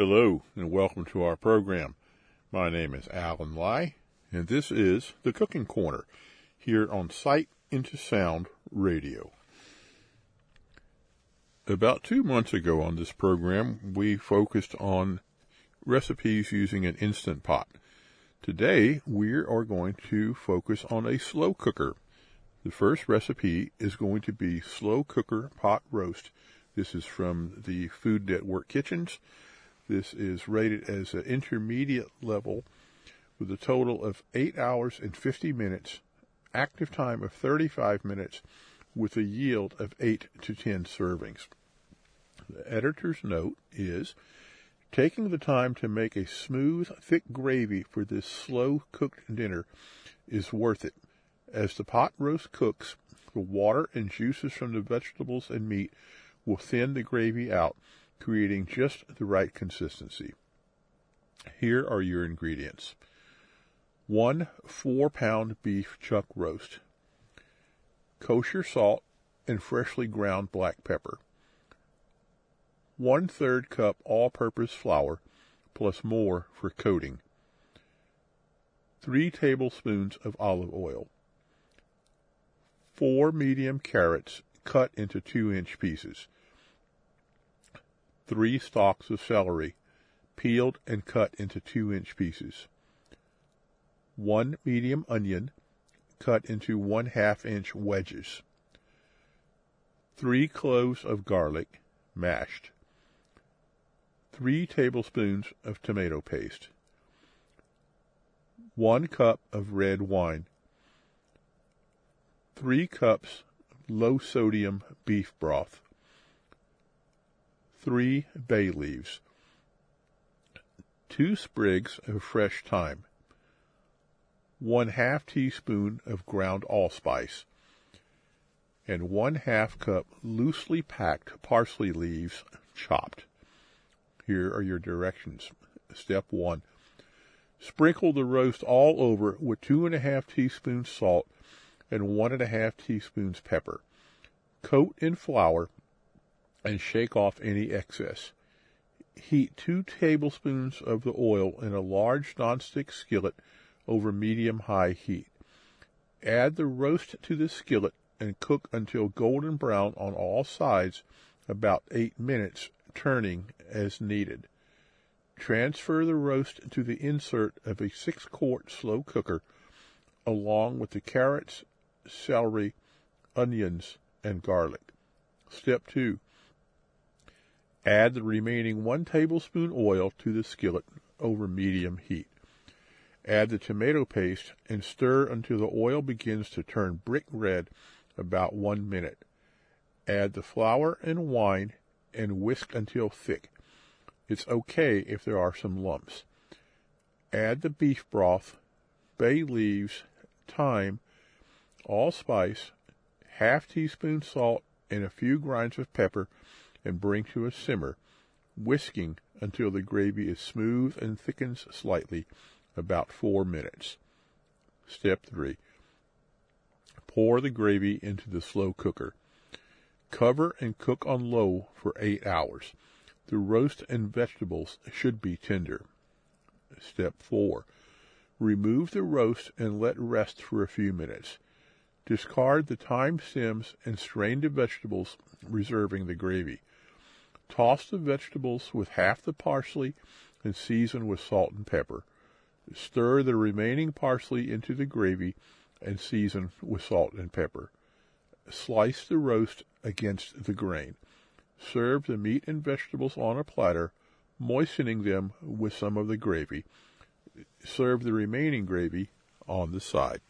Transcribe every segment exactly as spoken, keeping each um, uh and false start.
Hello, and welcome to our program. My name is Alan Lai, and this is the Cooking Corner here on Sight into Sound Radio. About two months ago on this program, we focused on recipes using an Instant Pot. Today, we are going to focus on a slow cooker. The first recipe is going to be slow cooker pot roast. This is from the Food Network Kitchens. This is rated as an intermediate level with a total of eight hours and fifty minutes, active time of thirty-five minutes, with a yield of eight to ten servings. The editor's note is, taking the time to make a smooth, thick gravy for this slow-cooked dinner is worth it. As the pot roast cooks, the water and juices from the vegetables and meat will thin the gravy out, creating just the right consistency. Here are your ingredients. One four-pound beef chuck roast, kosher salt and freshly ground black pepper, one-third cup all-purpose flour, plus more for coating, three tablespoons of olive oil, four medium carrots cut into two-inch pieces, three stalks of celery, peeled and cut into two-inch pieces, one medium onion, cut into one-half-inch wedges, three cloves of garlic, mashed, three tablespoons of tomato paste, one cup of red wine, three cups low-sodium beef broth, three bay leaves, two sprigs of fresh thyme, one half teaspoon of ground allspice, and one half cup loosely packed parsley leaves chopped. Here are your directions. Step one. Sprinkle the roast all over with two and a half teaspoons salt and one and a half teaspoons pepper. Coat in flour and shake off any excess. Heat two tablespoons of the oil in a large nonstick skillet over medium-high heat. Add the roast to the skillet and cook until golden brown on all sides, about eight minutes, turning as needed. Transfer the roast to the insert of a six-quart slow cooker, along with the carrots, celery, onions, and garlic. Step two. Add the remaining one tablespoon oil to the skillet over medium heat. Add the tomato paste and stir until the oil begins to turn brick red, about one minute. Add the flour and wine and whisk until thick. It's okay if there are some lumps. Add the beef broth, bay leaves, thyme, allspice, half teaspoon salt, and a few grinds of pepper, and bring to a simmer, whisking until the gravy is smooth and thickens slightly, about four minutes. Step three. Pour the gravy into the slow cooker. Cover and cook on low for eight hours. The roast and vegetables should be tender. Step four. Remove the roast and let rest for a few minutes. Discard the thyme stems and strain the vegetables, reserving the gravy. Toss the vegetables with half the parsley and season with salt and pepper. Stir the remaining parsley into the gravy and season with salt and pepper. Slice the roast against the grain. Serve the meat and vegetables on a platter, moistening them with some of the gravy. Serve the remaining gravy on the side.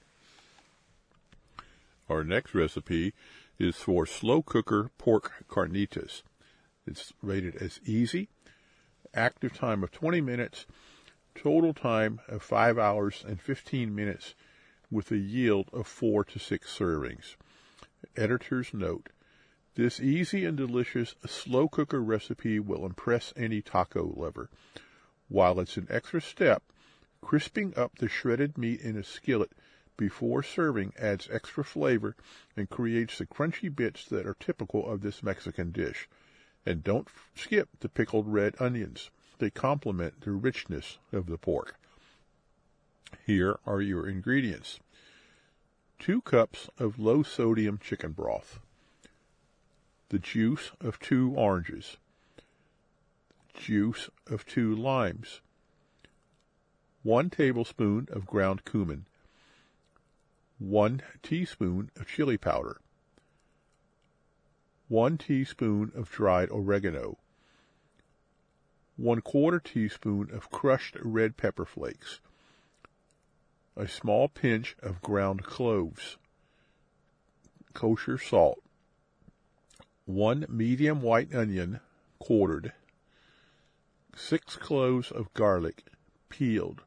Our next recipe is for slow cooker pork carnitas. It's rated as easy, active time of twenty minutes, total time of five hours and fifteen minutes, with a yield of four to six servings. Editor's note: this easy and delicious slow cooker recipe will impress any taco lover. While it's an extra step, crisping up the shredded meat in a skillet before serving adds extra flavor and creates the crunchy bits that are typical of this Mexican dish. And don't skip the pickled red onions. they complement the richness of the pork. Here are your ingredients. Two cups of low-sodium chicken broth. The juice of two oranges. Juice of two limes. One tablespoon of ground cumin. One teaspoon of chili powder. One teaspoon of dried oregano. One quarter teaspoon of crushed red pepper flakes. A small pinch of ground cloves. Kosher salt. One medium white onion, quartered. Six cloves of garlic, peeled.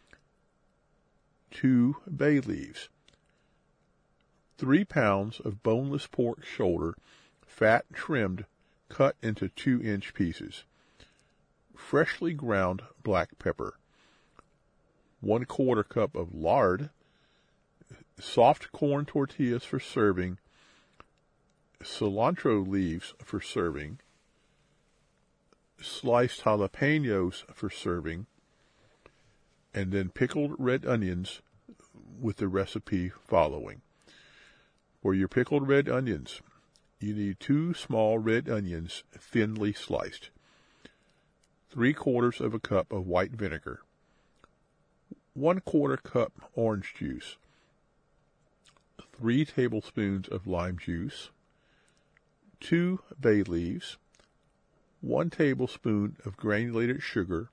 Two bay leaves. Three pounds of boneless pork shoulder, fat trimmed, cut into two-inch pieces. Freshly ground black pepper. One quarter cup of lard. Soft corn tortillas for serving. Cilantro leaves for serving. Sliced jalapenos for serving. And then pickled red onions with the recipe following. For your pickled red onions, you need two small red onions thinly sliced. Three quarters of a cup of white vinegar. One quarter cup orange juice. Three tablespoons of lime juice. Two bay leaves. One tablespoon of granulated sugar.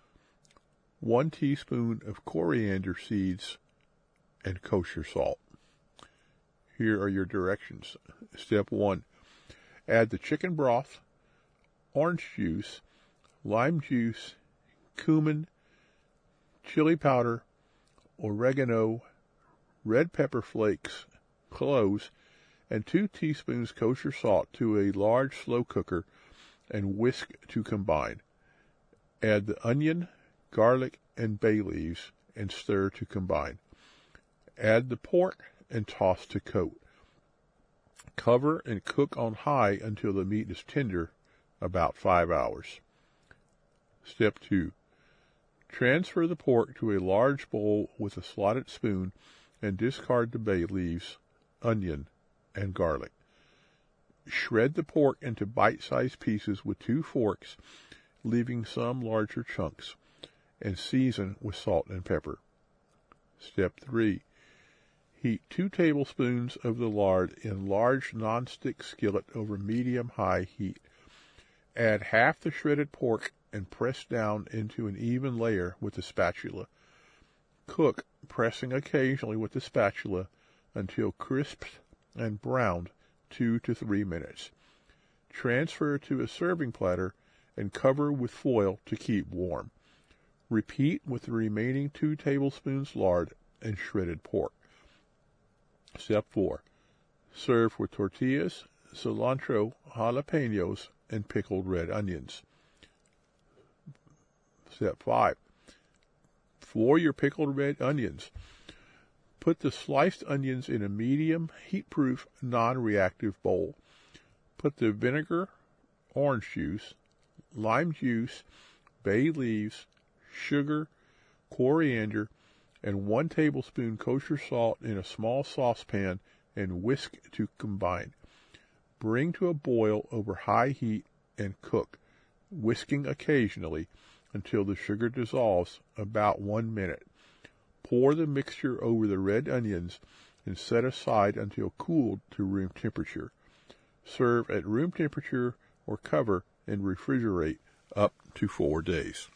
One teaspoon of coriander seeds and kosher salt. Here are your directions. Step one, add the chicken broth, orange juice, lime juice, cumin, chili powder, oregano, red pepper flakes, cloves, and two teaspoons kosher salt to a large slow cooker and whisk to combine. Add the onion, garlic, and bay leaves and stir to combine. Add the pork and toss to coat. Cover and cook on high until the meat is tender, about five hours. Step two. Transfer the pork to a large bowl with a slotted spoon and discard the bay leaves, onion, and garlic. Shred the pork into bite-sized pieces with two forks, leaving some larger chunks, and season with salt and pepper. Step three. Heat two tablespoons of the lard in large nonstick skillet over medium-high heat. Add half the shredded pork and press down into an even layer with the spatula. Cook, pressing occasionally with the spatula until crisped and browned two to three minutes. Transfer to a serving platter and cover with foil to keep warm. Repeat with the remaining two tablespoons lard and shredded pork. Step four. Serve with tortillas, cilantro, jalapenos, and pickled red onions. Step five. For your pickled red onions, put the sliced onions in a medium, heat-proof, non-reactive bowl. Put the vinegar, orange juice, lime juice, bay leaves, sugar, coriander, and one tablespoon kosher salt in a small saucepan and whisk to combine. Bring to a boil over high heat and cook, whisking occasionally until the sugar dissolves, about one minute. Pour the mixture over the red onions and set aside until cooled to room temperature. Serve at room temperature or cover and refrigerate up to four days.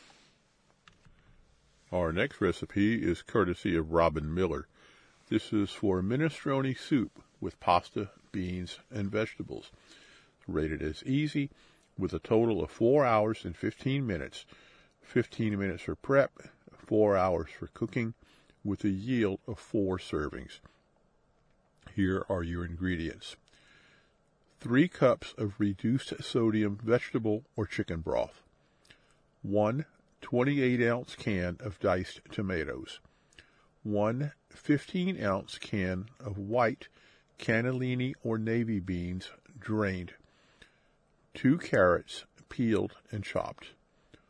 Our next recipe is courtesy of Robin Miller. This is for minestrone soup with pasta, beans, and vegetables. Rated as easy, with a total of four hours and fifteen minutes. fifteen minutes for prep, four hours for cooking, with a yield of four servings. Here are your ingredients. Three cups of reduced sodium vegetable or chicken broth. One twenty-eight ounce can of diced tomatoes. One fifteen ounce can of white cannellini or navy beans, drained. Two carrots, peeled and chopped.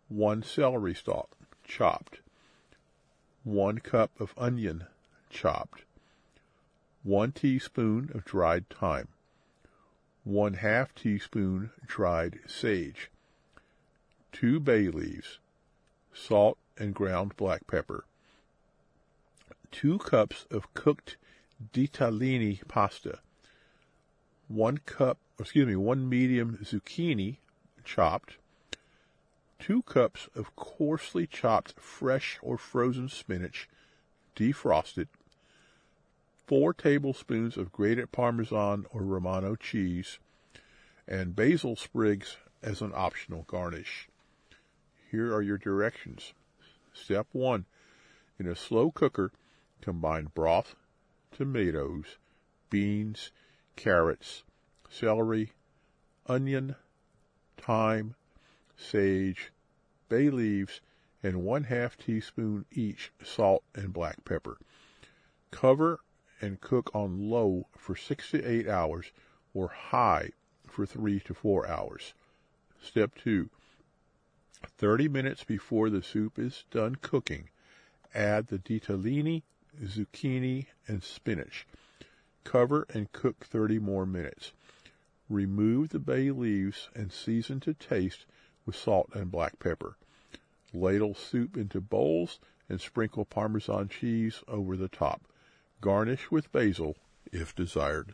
one celery stalk, chopped, one cup of onion, chopped, one teaspoon of dried thyme, one half teaspoon dried sage, two bay leaves, salt and ground black pepper, two cups of cooked ditalini pasta, one cup, excuse me, one medium zucchini chopped, two cups of coarsely chopped fresh or frozen spinach, defrosted, four tablespoons of grated Parmesan or Romano cheese, and basil sprigs as an optional garnish. Here are your directions. Step one. In a slow cooker, combine broth, tomatoes, beans, carrots, celery, onion, thyme, sage, bay leaves, and one half teaspoon each salt and black pepper. Cover and cook on low for six to eight hours or high for three to four hours. Step two. thirty minutes before the soup is done cooking, add the ditalini, zucchini, and spinach. Cover and cook thirty more minutes. Remove the bay leaves and season to taste with salt and black pepper. Ladle soup into bowls and sprinkle Parmesan cheese over the top. Garnish with basil if desired.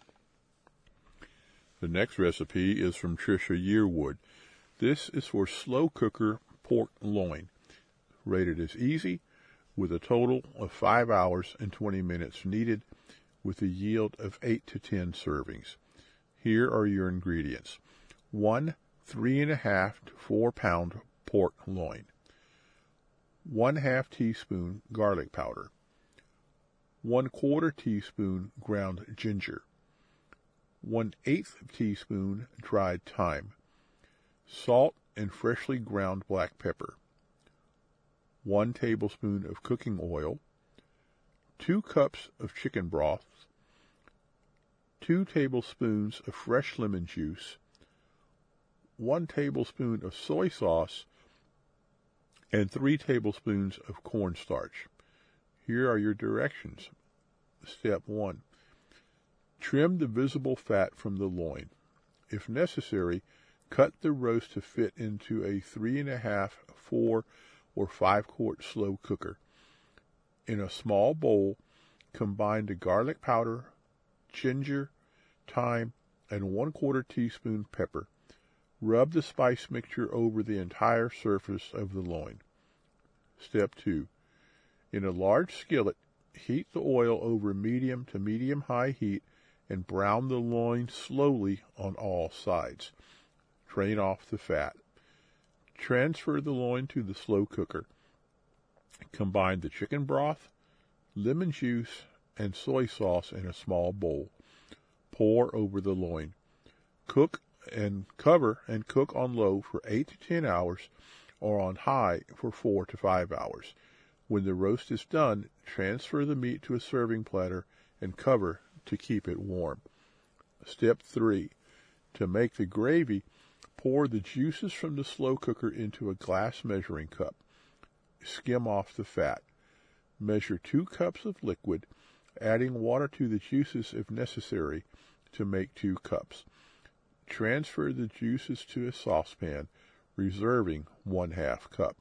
The next recipe is from Tricia Yearwood. This is for slow cooker pork loin. Rated as easy, with a total of five hours and twenty minutes needed, with a yield of eight to ten servings. Here are your ingredients. One three and a half to four pound pork loin. One half teaspoon garlic powder. One quarter teaspoon ground ginger. One eighth teaspoon dried thyme. Salt and freshly ground black pepper. One tablespoon of cooking oil. Two cups of chicken broth. Two tablespoons of fresh lemon juice. One tablespoon of soy sauce. And three tablespoons of cornstarch. Here are your directions. Step one. Trim the visible fat from the loin. If necessary, cut the roast to fit into a three and a half, four, or five quart slow cooker. In a small bowl, combine the garlic powder, ginger, thyme, and one quarter teaspoon pepper. Rub the spice mixture over the entire surface of the loin. Step two. In a large skillet, heat the oil over medium to medium-high heat and brown the loin slowly on all sides. Drain off the fat. Transfer the loin to the slow cooker. Combine the chicken broth, lemon juice, and soy sauce in a small bowl. Pour over the loin. Cook and cover and cook on low for eight to ten hours or on high for four to five hours. When the roast is done, transfer the meat to a serving platter and cover to keep it warm. Step three. To make the gravy, pour the juices from the slow cooker into a glass measuring cup. Skim off the fat. Measure two cups of liquid, adding water to the juices if necessary to make two cups. Transfer the juices to a saucepan, reserving one half cup.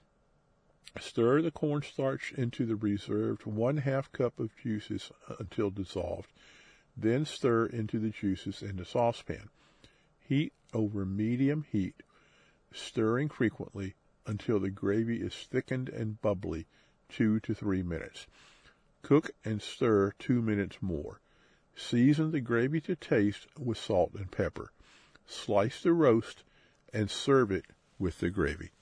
Stir the cornstarch into the reserved one half cup of juices until dissolved. Then stir into the juices in the saucepan. Heat over medium heat, stirring frequently until the gravy is thickened and bubbly, two to three minutes. Cook and stir two minutes more. Season the gravy to taste with salt and pepper. Slice the roast and serve it with the gravy.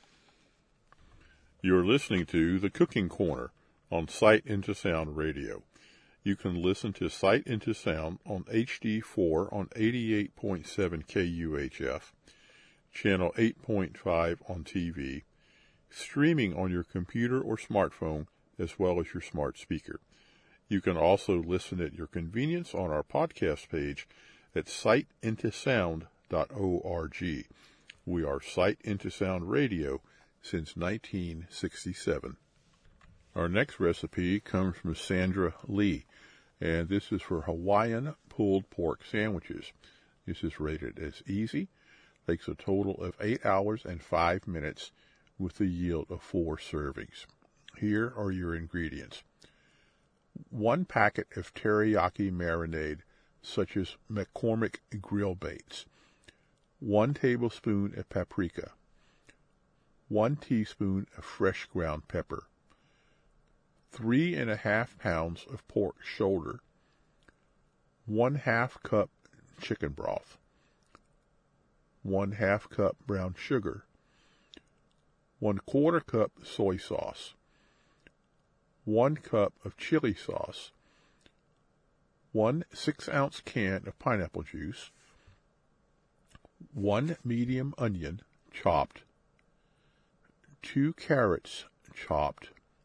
You're listening to The Cooking Corner on Sight Into Sound Radio. You can listen to Sight Into Sound on H D four on eighty-eight point seven K U H F, channel eight point five on T V, streaming on your computer or smartphone as well as your smart speaker. You can also listen at your convenience on our podcast page at sight into sound dot org. We are Sight into Sound Radio since nineteen sixty-seven. Our next recipe comes from Sandra Lee, and this is for Hawaiian pulled pork sandwiches. This is rated as easy, takes a total of eight hours and five minutes with a yield of four servings. Here are your ingredients. One packet of teriyaki marinade, such as McCormick grill baits. One tablespoon of paprika. One teaspoon of fresh ground pepper. Three and a half pounds of pork shoulder. One half cup chicken broth. One half cup brown sugar. One quarter cup soy sauce. One cup of chili sauce. One six ounce can of pineapple juice. One medium onion, chopped. Two carrots, chopped.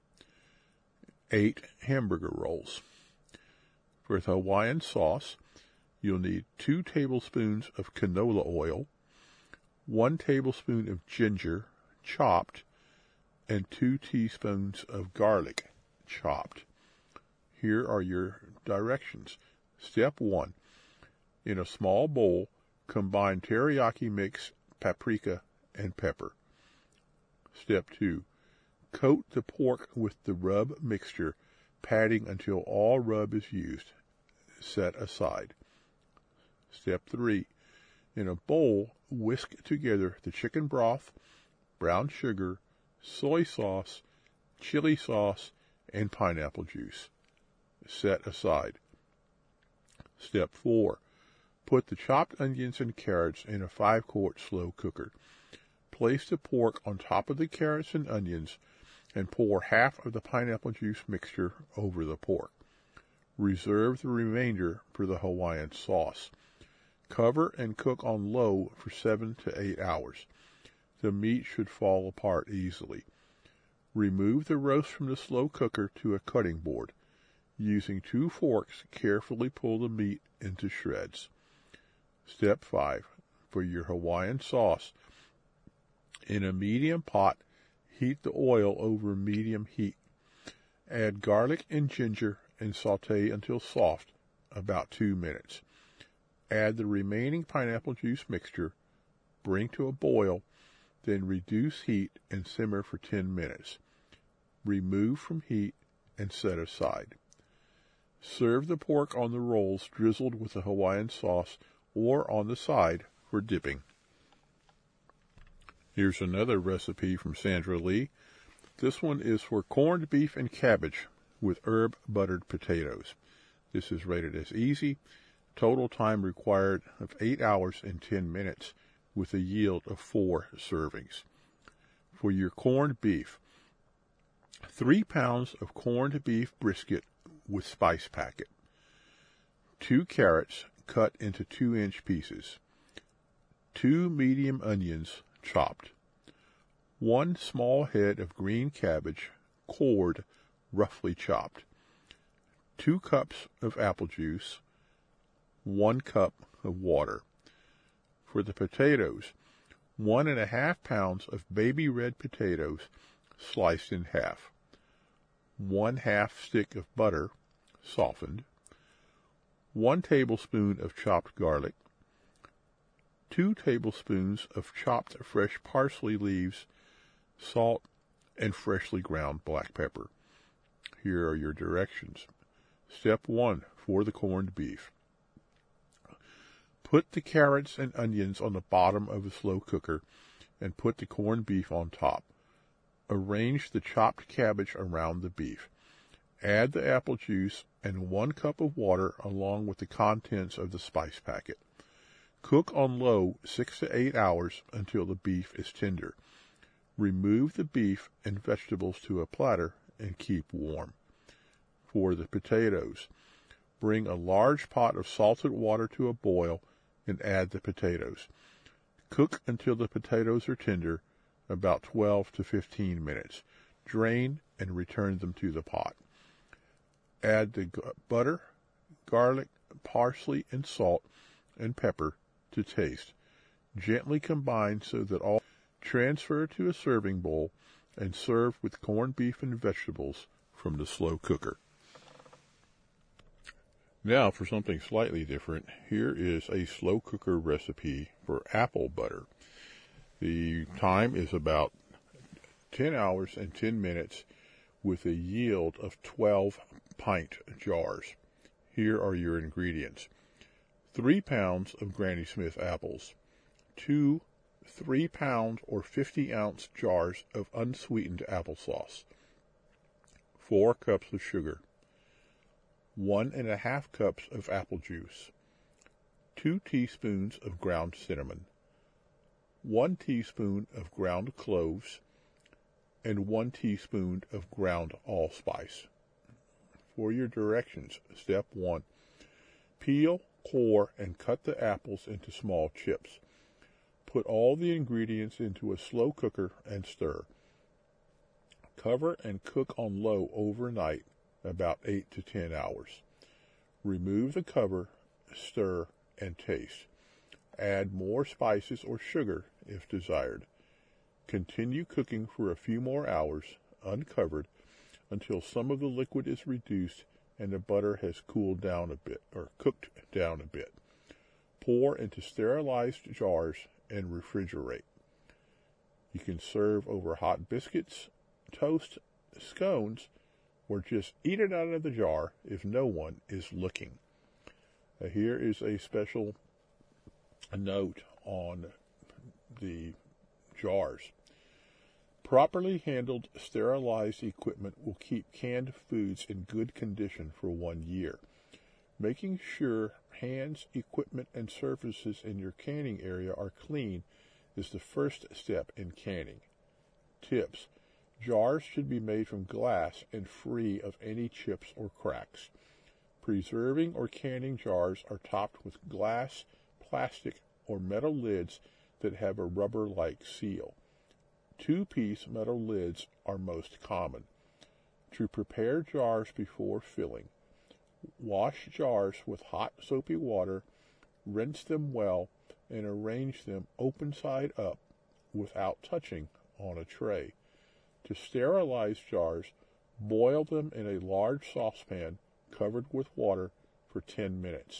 Eight hamburger rolls. For the Hawaiian sauce, you'll need two tablespoons of canola oil, one tablespoon of ginger, chopped, and two teaspoons of garlic, chopped. Here are your directions. Step one. In a small bowl, combine teriyaki mix, paprika, and pepper. Step two. Coat the pork with the rub mixture, patting until all rub is used. Set aside. Step three. In a bowl, whisk together the chicken broth, brown sugar, soy sauce, chili sauce, and pineapple juice. Set aside. Step four. Put the chopped onions and carrots in a five quart slow cooker. Place the pork on top of the carrots and onions and pour half of the pineapple juice mixture over the pork. Reserve the remainder for the Hawaiian sauce. Cover and cook on low for seven to eight hours. The meat should fall apart easily. Remove the roast from the slow cooker to a cutting board. Using two forks, carefully pull the meat into shreds. Step five. For your Hawaiian sauce, in a medium pot, heat the oil over medium heat. Add garlic and ginger and saute until soft, about two minutes. Add the remaining pineapple juice mixture, bring to a boil, then reduce heat and simmer for ten minutes. Remove from heat and set aside. Serve the pork on the rolls drizzled with the Hawaiian sauce or on the side for dipping. Here's another recipe from Sandra Lee. This one is for corned beef and cabbage with herb buttered potatoes. This is rated as easy. Total time required of eight hours and ten minutes with a yield of four servings. For your corned beef, three pounds of corned beef brisket with spice packet. Two carrots cut into two inch pieces. Two medium onions chopped. One small head of green cabbage, cored, roughly chopped. Two cups of apple juice. One cup of water. For the potatoes, one and a half pounds of baby red potatoes sliced in half. One half stick of butter, softened. One tablespoon of chopped garlic. Two tablespoons of chopped fresh parsley leaves, salt, and freshly ground black pepper. Here are your directions. Step one for the corned beef. Put the carrots and onions on the bottom of a slow cooker and put the corned beef on top. Arrange the chopped cabbage around the beef. Add the apple juice and one cup of water along with the contents of the spice packet. Cook on low six to eight hours until the beef is tender. Remove the beef and vegetables to a platter and keep warm. For the potatoes, bring a large pot of salted water to a boil and add the potatoes. Cook until the potatoes are tender, about twelve to fifteen minutes. Drain and return them to the pot. Add the butter, garlic, parsley, and salt and pepper to taste. Gently combine so that all transfer to a serving bowl and serve with corned beef and vegetables from the slow cooker. Now for something slightly different, here is a slow cooker recipe for apple butter. The time is about ten hours and ten minutes with a yield of twelve pint jars. Here are your ingredients. Three pounds of Granny Smith apples, two three pound or fifty ounce jars of unsweetened applesauce, four cups of sugar, one and a half cups of apple juice, two teaspoons of ground cinnamon, one teaspoon of ground cloves, and one teaspoon of ground allspice. For your directions, step one, peel, core, and cut the apples into small chips. Put all the ingredients into a slow cooker and stir. Cover and cook on low overnight, about eight to ten hours. Remove the cover, stir, and taste. Add more spices or sugar if desired. Continue cooking for a few more hours, uncovered, until some of the liquid is reduced and the butter has cooled down a bit, or cooked down a bit. Pour into sterilized jars and refrigerate. You can serve over hot biscuits, toast, scones, or just eat it out of the jar if no one is looking. Uh, here is a special note on the jars. Properly handled, sterilized equipment will keep canned foods in good condition for one year. Making sure hands, equipment, and surfaces in your canning area are clean is the first step in canning. Tips. Jars should be made from glass and free of any chips or cracks. Preserving or canning jars are topped with glass, plastic, or metal lids that have a rubber-like seal. Two-piece metal lids are most common. To prepare jars before filling, wash jars with hot soapy water, rinse them well, and arrange them open side up without touching on a tray. To sterilize jars, boil them in a large saucepan covered with water for ten minutes.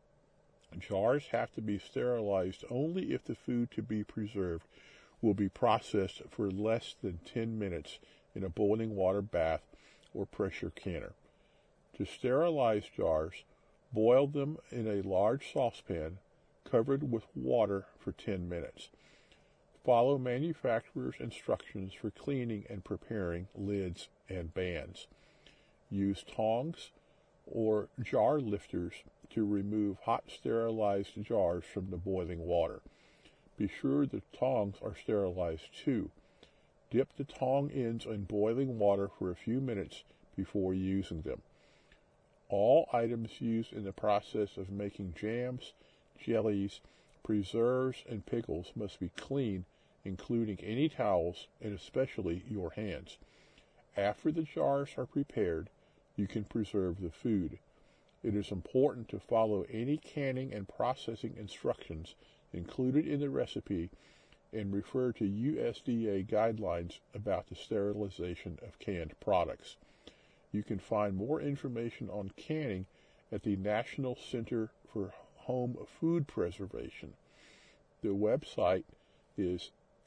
Jars have to be sterilized only if the food to be preserved will be processed for less than ten minutes in a boiling water bath or pressure canner. To sterilize jars, boil them in a large saucepan covered with water for ten minutes. Follow manufacturer's instructions for cleaning and preparing lids and bands. Use tongs or jar lifters to remove hot sterilized jars from the boiling water. Be sure the tongs are sterilized too. Dip the tong ends in boiling water for a few minutes before using them. All items used in the process of making jams, jellies, preserves, and pickles must be clean, including any towels and especially your hands. After the jars are prepared, you can preserve the food. It is important to follow any canning and processing instructions included in the recipe and refer to U S D A guidelines about the sterilization of canned products. You can find more information on canning at the National Center for Home Food Preservation. The website is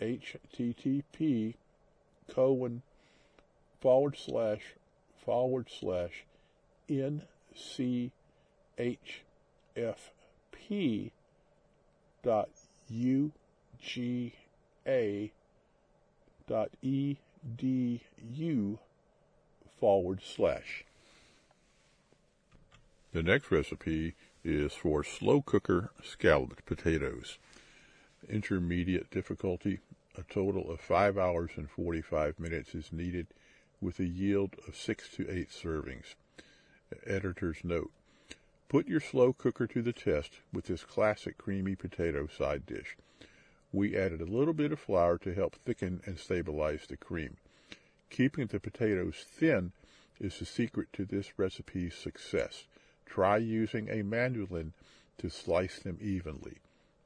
http colon forward slash forward slash nchfp dot uga dot edu forward slash. The next recipe is for slow cooker scalloped potatoes. Intermediate difficulty. A total of five hours and forty-five minutes is needed with a yield of six to eight servings. Editor's note. Put your slow cooker to the test with this classic creamy potato side dish. We added a little bit of flour to help thicken and stabilize the cream. Keeping the potatoes thin is the secret to this recipe's success. Try using a mandolin to slice them evenly.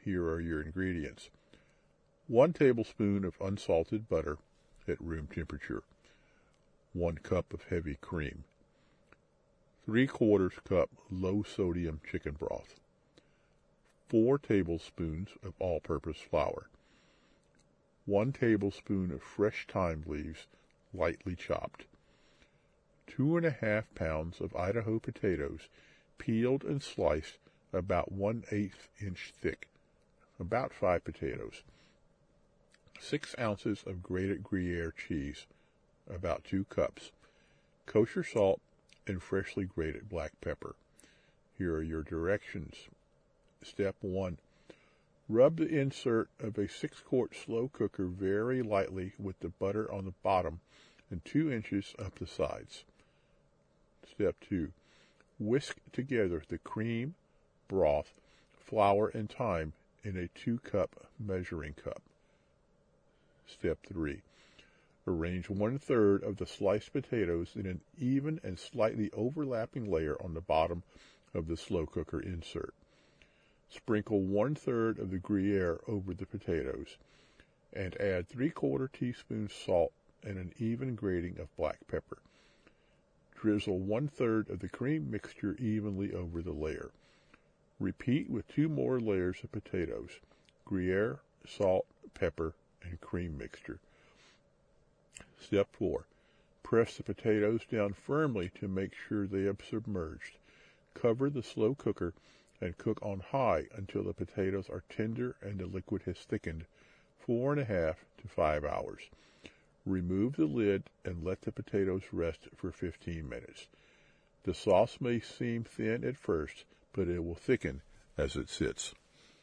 Here are your ingredients. One tablespoon of unsalted butter at room temperature. One cup of heavy cream. Three quarters cup low sodium chicken broth. Four tablespoons of all-purpose flour. One tablespoon of fresh thyme leaves, lightly chopped. Two and a half pounds of Idaho potatoes, peeled and sliced about one-eighth inch thick, about five potatoes. Six ounces of grated Gruyere cheese, about two cups. Kosher salt and freshly grated black pepper. Here are your directions. Step one. Rub the insert of a six-quart slow cooker very lightly with the butter on the bottom and two inches up the sides. Step two. Whisk together the cream, broth, flour, and thyme in a two-cup measuring cup. Step three. Arrange one-third of the sliced potatoes in an even and slightly overlapping layer on the bottom of the slow cooker insert. Sprinkle one-third of the Gruyere over the potatoes, and add three-quarter teaspoons salt and an even grating of black pepper. Drizzle one-third of the cream mixture evenly over the layer. Repeat with two more layers of potatoes, Gruyere, salt, pepper, and cream mixture. Step four. Press the potatoes down firmly to make sure they have submerged. Cover the slow cooker and cook on high until the potatoes are tender and the liquid has thickened, four and a half to five hours. Remove the lid and let the potatoes rest for fifteen minutes. The sauce may seem thin at first, but it will thicken as it sits.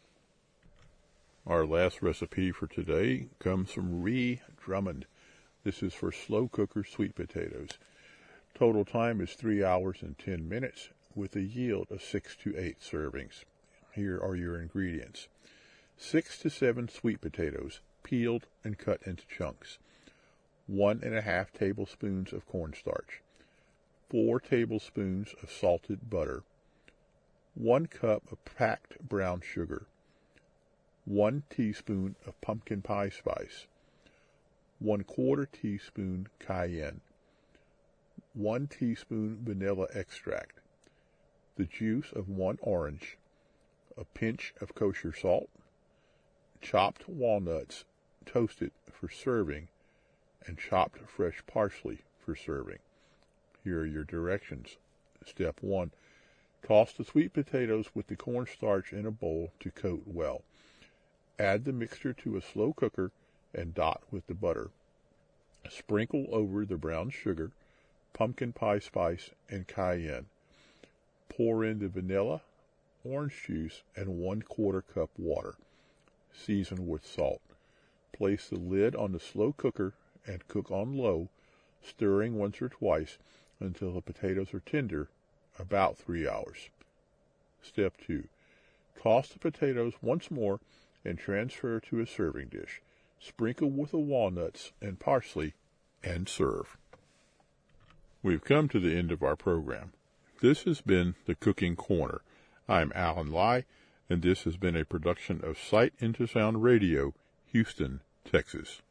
Our last recipe for today comes from Ree Drummond. This is for slow cooker sweet potatoes. Total time is three hours and ten minutes with a yield of six to eight servings. Here are your ingredients. Six to seven sweet potatoes, peeled and cut into chunks. One and a half tablespoons of cornstarch. Four tablespoons of salted butter. One cup of packed brown sugar. One teaspoon of pumpkin pie spice. One quarter teaspoon cayenne. One teaspoon vanilla extract. The juice of one orange. A pinch of kosher salt. Chopped walnuts, toasted for serving, and chopped fresh parsley for serving. Here are your directions. Step one. Toss the sweet potatoes with the cornstarch in a bowl to coat well. Add the mixture to a slow cooker and dot with the butter. Sprinkle over the brown sugar, pumpkin pie spice, and cayenne. Pour in the vanilla, orange juice, and one quarter cup water. Season with salt. Place the lid on the slow cooker and cook on low, stirring once or twice until the potatoes are tender, about three hours. Step two. Toss the potatoes once more and transfer to a serving dish. Sprinkle with the walnuts and parsley and serve. We've come to the end of our program. This has been the Cooking Corner. I'm Alan Lai, and this has been a production of Sight into Sound Radio, Houston, Texas.